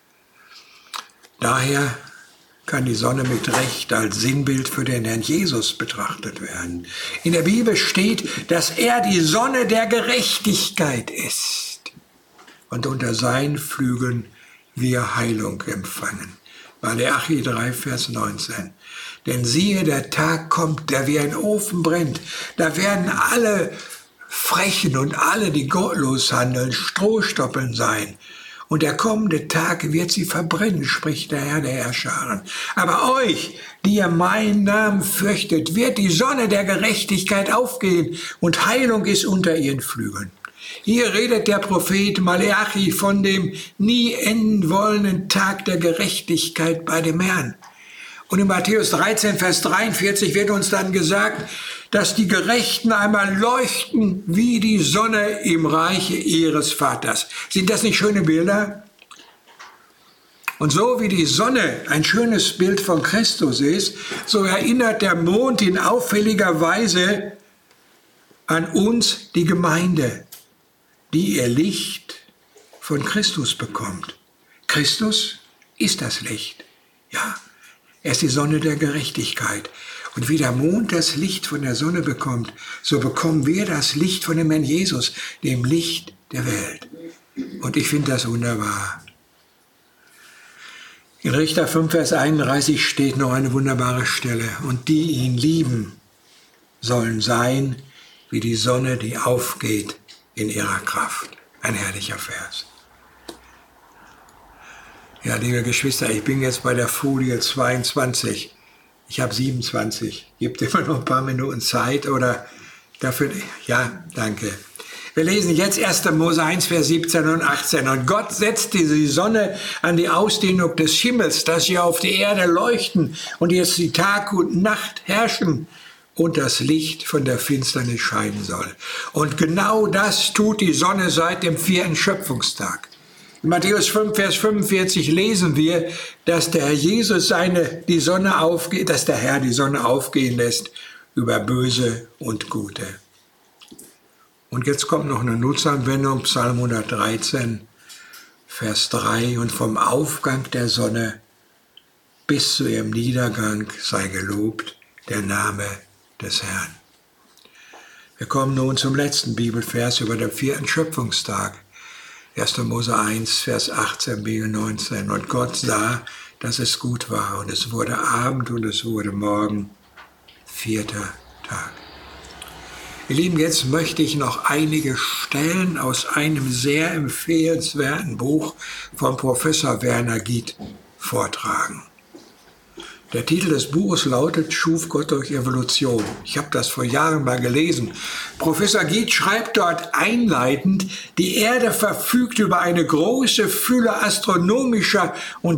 Daher kann die Sonne mit Recht als Sinnbild für den Herrn Jesus betrachtet werden. In der Bibel steht, dass er die Sonne der Gerechtigkeit ist und unter seinen Flügeln wir Heilung empfangen. Maleachi 3, Vers 19. Denn siehe, der Tag kommt, der wie ein Ofen brennt. Da werden alle Frechen und alle, die gottlos handeln, Strohstoppeln sein. Und der kommende Tag wird sie verbrennen, spricht der Herr der Herrscharen. Aber euch, die ihr meinen Namen fürchtet, wird die Sonne der Gerechtigkeit aufgehen und Heilung ist unter ihren Flügeln. Hier redet der Prophet Maleachi von dem nie enden wollenden Tag der Gerechtigkeit bei dem Herrn. Und in Matthäus 13, Vers 43 wird uns dann gesagt, dass die Gerechten einmal leuchten wie die Sonne im Reiche ihres Vaters. Sind das nicht schöne Bilder? Und so wie die Sonne ein schönes Bild von Christus ist, so erinnert der Mond in auffälliger Weise an uns, die Gemeinde, die ihr Licht von Christus bekommt. Christus ist das Licht. Ja, er ist die Sonne der Gerechtigkeit. Und wie der Mond das Licht von der Sonne bekommt, so bekommen wir das Licht von dem Herrn Jesus, dem Licht der Welt. Und ich finde das wunderbar. In Richter 5, Vers 31 steht noch eine wunderbare Stelle. Und die ihn lieben, sollen sein wie die Sonne, die aufgeht in ihrer Kraft. Ein herrlicher Vers. Ja, liebe Geschwister, ich bin jetzt bei der Folie 22. Ich habe 27. Gibt immer noch ein paar Minuten Zeit oder dafür? Ja, danke. Wir lesen jetzt 1. Mose 1, Vers 17 und 18. Und Gott setzte die Sonne an die Ausdehnung des Himmels, dass sie auf die Erde leuchten und jetzt die Tag und Nacht herrschen und das Licht von der Finsternis scheinen soll. Und genau das tut die Sonne seit dem 4. Schöpfungstag. In Matthäus 5, Vers 45 lesen wir, dass der Herr die Sonne aufgehen lässt über Böse und Gute. Und jetzt kommt noch eine Nutzanwendung, Psalm 113, Vers 3. Und vom Aufgang der Sonne bis zu ihrem Niedergang sei gelobt der Name des Herrn. Wir kommen nun zum letzten Bibelvers über den 4. Schöpfungstag. 1. Mose 1, Vers 18 bis 19. Und Gott sah, dass es gut war. Und es wurde Abend und es wurde Morgen, 4. Tag. Ihr Lieben, jetzt möchte ich noch einige Stellen aus einem sehr empfehlenswerten Buch von Professor Werner Gied vortragen. Der Titel des Buches lautet Schuf Gott durch Evolution. Ich habe das vor Jahren mal gelesen. Professor Gied schreibt dort einleitend, die Erde verfügt über eine große Fülle astronomischer und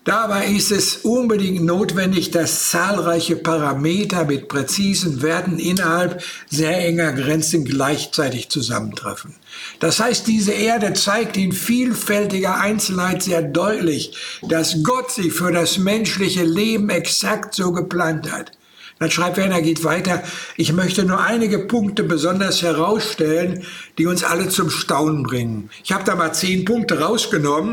Dabei ist es unbedingt notwendig, dass zahlreiche Parameter mit präzisen Werten innerhalb sehr enger Grenzen gleichzeitig zusammentreffen. Das heißt, diese Erde zeigt in vielfältiger Einzelheit sehr deutlich, dass Gott sie für das menschliche Leben exakt so geplant hat. Dann schreibt Werner, geht weiter, ich möchte nur einige Punkte besonders herausstellen, die uns alle zum Staunen bringen. Ich habe da mal 10 Punkte rausgenommen,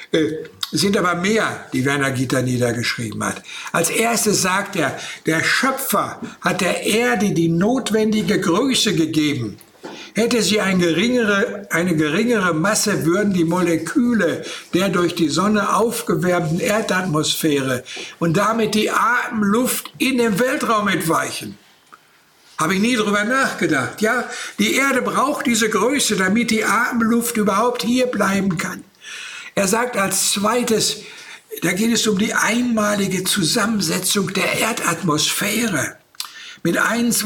sind aber mehr, die Werner Gitter niedergeschrieben hat. Als erstes sagt er, der Schöpfer hat der Erde die notwendige Größe gegeben. Hätte sie eine geringere Masse, würden die Moleküle der durch die Sonne aufgewärmten Erdatmosphäre und damit die Atemluft in den Weltraum entweichen. Habe ich nie drüber nachgedacht. Ja, die Erde braucht diese Größe, damit die Atemluft überhaupt hier bleiben kann. Er sagt als zweites, da geht es um die einmalige Zusammensetzung der Erdatmosphäre. Mit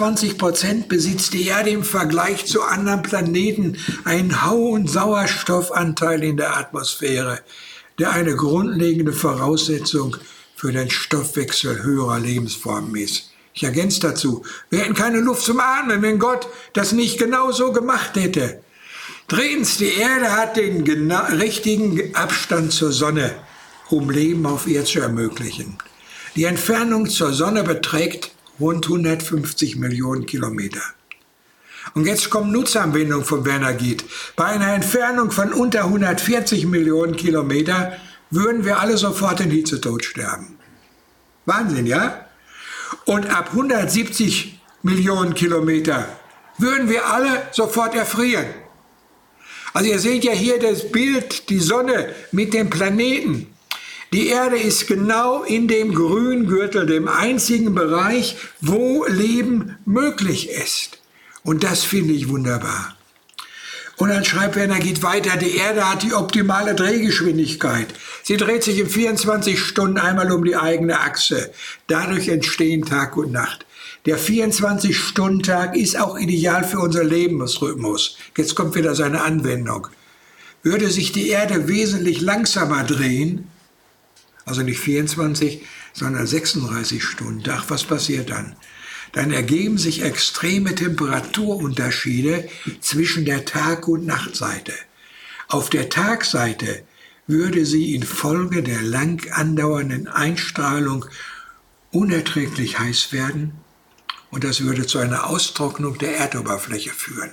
21% besitzt die Erde im Vergleich zu anderen Planeten einen hohen Sauerstoffanteil in der Atmosphäre, der eine grundlegende Voraussetzung für den Stoffwechsel höherer Lebensformen ist. Ich ergänze dazu, wir hätten keine Luft zum Atmen, wenn Gott das nicht genau so gemacht hätte. Drittens, die Erde hat den richtigen Abstand zur Sonne, um Leben auf ihr zu ermöglichen. Die Entfernung zur Sonne beträgt rund 150 Millionen Kilometer. Und jetzt kommt Nutzanwendung von Werner Gitt. Bei einer Entfernung von unter 140 Millionen Kilometer würden wir alle sofort in Hitzetod sterben. Wahnsinn, ja? Und ab 170 Millionen Kilometer würden wir alle sofort erfrieren. Also ihr seht ja hier das Bild, die Sonne mit dem Planeten. Die Erde ist genau in dem Grüngürtel, dem einzigen Bereich, wo Leben möglich ist. Und das finde ich wunderbar. Und dann schreibt Werner Gitt weiter, die Erde hat die optimale Drehgeschwindigkeit. Sie dreht sich in 24 Stunden einmal um die eigene Achse. Dadurch entstehen Tag und Nacht. Der 24-Stunden-Tag ist auch ideal für unser Lebensrhythmus. Jetzt kommt wieder seine Anwendung. Würde sich die Erde wesentlich langsamer drehen, also nicht 24, sondern 36 Stunden Tag, was passiert dann? Dann ergeben sich extreme Temperaturunterschiede zwischen der Tag- und Nachtseite. Auf der Tagseite würde sie infolge der lang andauernden Einstrahlung unerträglich heiß werden und das würde zu einer Austrocknung der Erdoberfläche führen.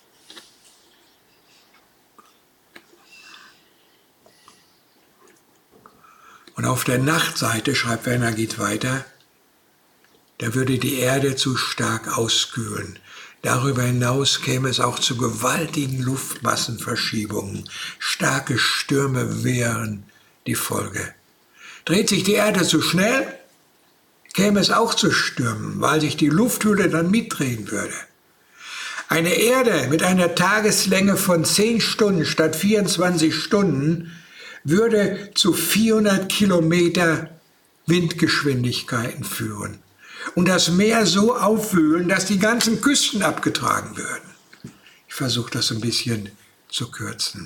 Und auf der Nachtseite, schreibt Werner Gitt weiter, da würde die Erde zu stark auskühlen. Darüber hinaus käme es auch zu gewaltigen Luftmassenverschiebungen. Starke Stürme wären die Folge. Dreht sich die Erde zu schnell, käme es auch zu Stürmen, weil sich die Lufthülle dann mitdrehen würde. Eine Erde mit einer Tageslänge von 10 Stunden statt 24 Stunden würde zu 400 Kilometer Windgeschwindigkeiten führen und das Meer so aufwühlen, dass die ganzen Küsten abgetragen würden. Ich versuche das ein bisschen zu kürzen.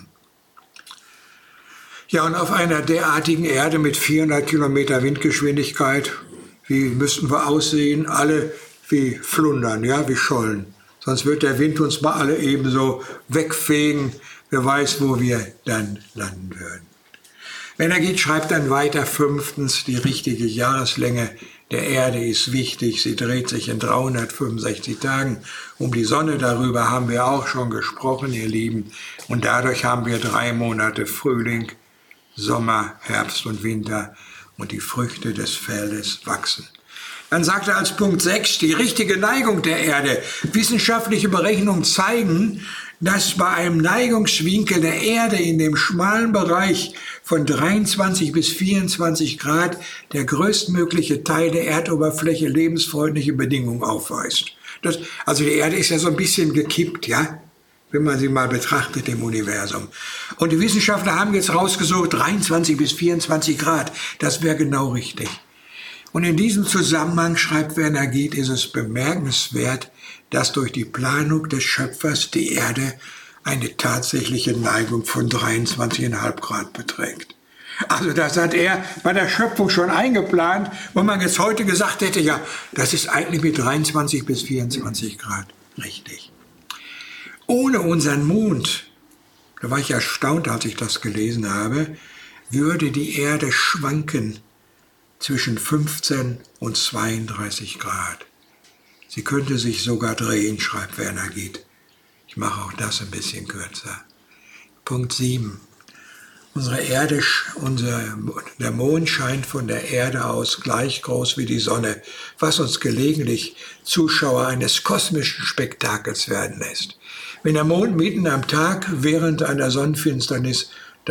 Ja, und auf einer derartigen Erde mit 400 Kilometer Windgeschwindigkeit, wie müssten wir aussehen? Alle wie Flundern, ja, wie Schollen. Sonst wird der Wind uns mal alle ebenso wegfegen. Wer weiß, wo wir dann landen würden. Werner Gitt schreibt dann weiter, 5. Die richtige Jahreslänge der Erde ist wichtig. Sie dreht sich in 365 Tagen um die Sonne. Darüber haben wir auch schon gesprochen, ihr Lieben. Und dadurch haben wir 3 Monate Frühling, Sommer, Herbst und Winter und die Früchte des Feldes wachsen. Dann sagt er als Punkt 6, die richtige Neigung der Erde. Wissenschaftliche Berechnungen zeigen, dass bei einem Neigungswinkel der Erde in dem schmalen Bereich von 23 bis 24 Grad der größtmögliche Teil der Erdoberfläche lebensfreundliche Bedingungen aufweist. Also die Erde ist ja so ein bisschen gekippt, ja, wenn man sie mal betrachtet im Universum. Und die Wissenschaftler haben jetzt rausgesucht, 23 bis 24 Grad, das wäre genau richtig. Und in diesem Zusammenhang, schreibt Werner Gitt, ist es bemerkenswert, dass durch die Planung des Schöpfers die Erde eine tatsächliche Neigung von 23,5 Grad beträgt. Also das hat er bei der Schöpfung schon eingeplant, wo man jetzt heute gesagt hätte, ja, das ist eigentlich mit 23 bis 24 Grad richtig. Ohne unseren Mond, da war ich erstaunt, als ich das gelesen habe, würde die Erde schwanken zwischen 15 und 32 Grad. Sie könnte sich sogar drehen, schreibt Werner Gitt. Ich mache auch das ein bisschen kürzer. Punkt 7. Der Mond scheint von der Erde aus gleich groß wie die Sonne, was uns gelegentlich Zuschauer eines kosmischen Spektakels werden lässt. Wenn der Mond mitten am Tag während einer Sonnenfinsternis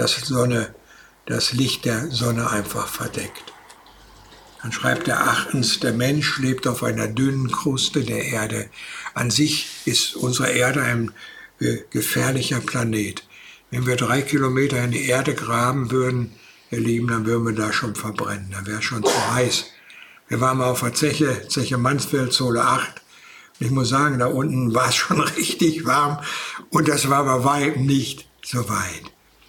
das Licht der Sonne einfach verdeckt. Dann schreibt er 8. Der Mensch lebt auf einer dünnen Kruste der Erde. An sich ist unsere Erde ein gefährlicher Planet. Wenn wir 3 Kilometer in die Erde graben würden, ihr Lieben, dann würden wir da schon verbrennen. Dann wäre es schon zu heiß. Wir waren mal auf der Zeche Mansfeld, Zone 8. Und ich muss sagen, da unten war es schon richtig warm. Und das war bei weitem nicht so weit.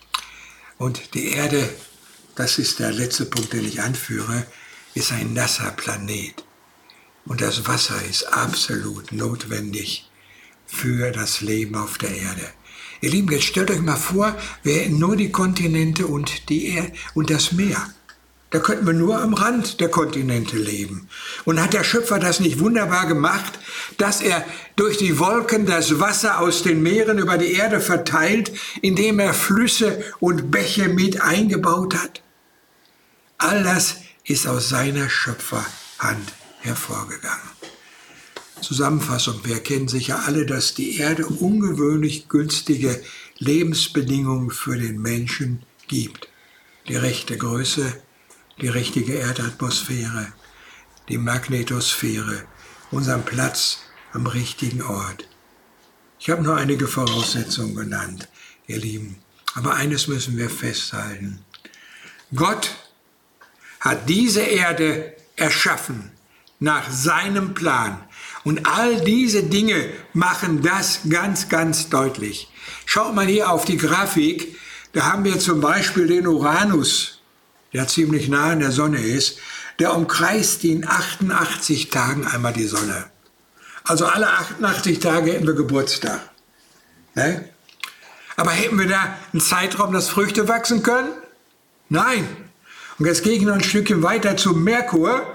Und die Erde, das ist der letzte Punkt, den ich anführe, ist ein nasser Planet. Und das Wasser ist absolut notwendig für das Leben auf der Erde. Ihr Lieben, jetzt stellt euch mal vor, wir hätten nur die Kontinente und und das Meer. Da könnten wir nur am Rand der Kontinente leben. Und hat der Schöpfer das nicht wunderbar gemacht, dass er durch die Wolken das Wasser aus den Meeren über die Erde verteilt, indem er Flüsse und Bäche mit eingebaut hat? All das ist aus seiner Schöpferhand hervorgegangen. Zusammenfassung, wir erkennen sicher alle, dass die Erde ungewöhnlich günstige Lebensbedingungen für den Menschen gibt. Die rechte Größe, die richtige Erdatmosphäre, die Magnetosphäre, unseren Platz am richtigen Ort. Ich habe nur einige Voraussetzungen genannt, ihr Lieben. Aber eines müssen wir festhalten. Gott hat diese Erde erschaffen nach seinem Plan. Und all diese Dinge machen das ganz, ganz deutlich. Schaut mal hier auf die Grafik. Da haben wir zum Beispiel den Uranus, der ziemlich nah an der Sonne ist. Der umkreist in 88 Tagen einmal die Sonne. Also alle 88 Tage hätten wir Geburtstag. Ne? Aber hätten wir da einen Zeitraum, dass Früchte wachsen können? Nein. Und jetzt gehe ich noch ein Stückchen weiter zum Merkur.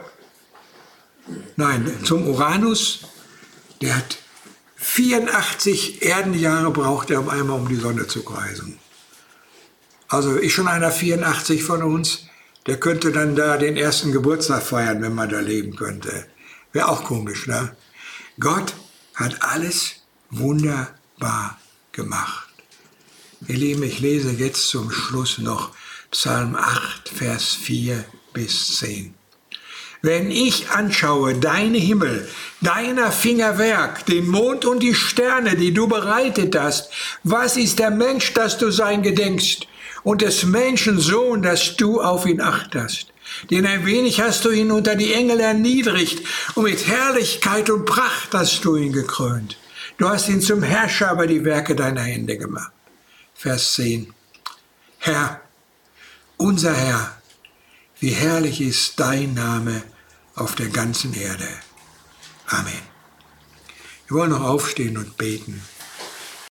Nein, zum Uranus. Der hat 84 Erdenjahre braucht er, um einmal um die Sonne zu kreisen. Also ist schon einer 84 von uns, der könnte dann da den ersten Geburtstag feiern, wenn man da leben könnte. Wäre auch komisch, ne? Gott hat alles wunderbar gemacht. Ihr Lieben, ich lese jetzt zum Schluss noch Psalm 8, Vers 4 bis 10. Wenn ich anschaue deine Himmel, deiner Finger Werk, den Mond und die Sterne, die du bereitet hast, was ist der Mensch, dass du sein gedenkst, und des Menschen Sohn, dass du auf ihn achtest? Denn ein wenig hast du ihn unter die Engel erniedrigt, und mit Herrlichkeit und Pracht hast du ihn gekrönt. Du hast ihn zum Herrscher über die Werke deiner Hände gemacht. Vers 10. Herr, unser Herr, wie herrlich ist dein Name auf der ganzen Erde. Amen. Wir wollen noch aufstehen und beten.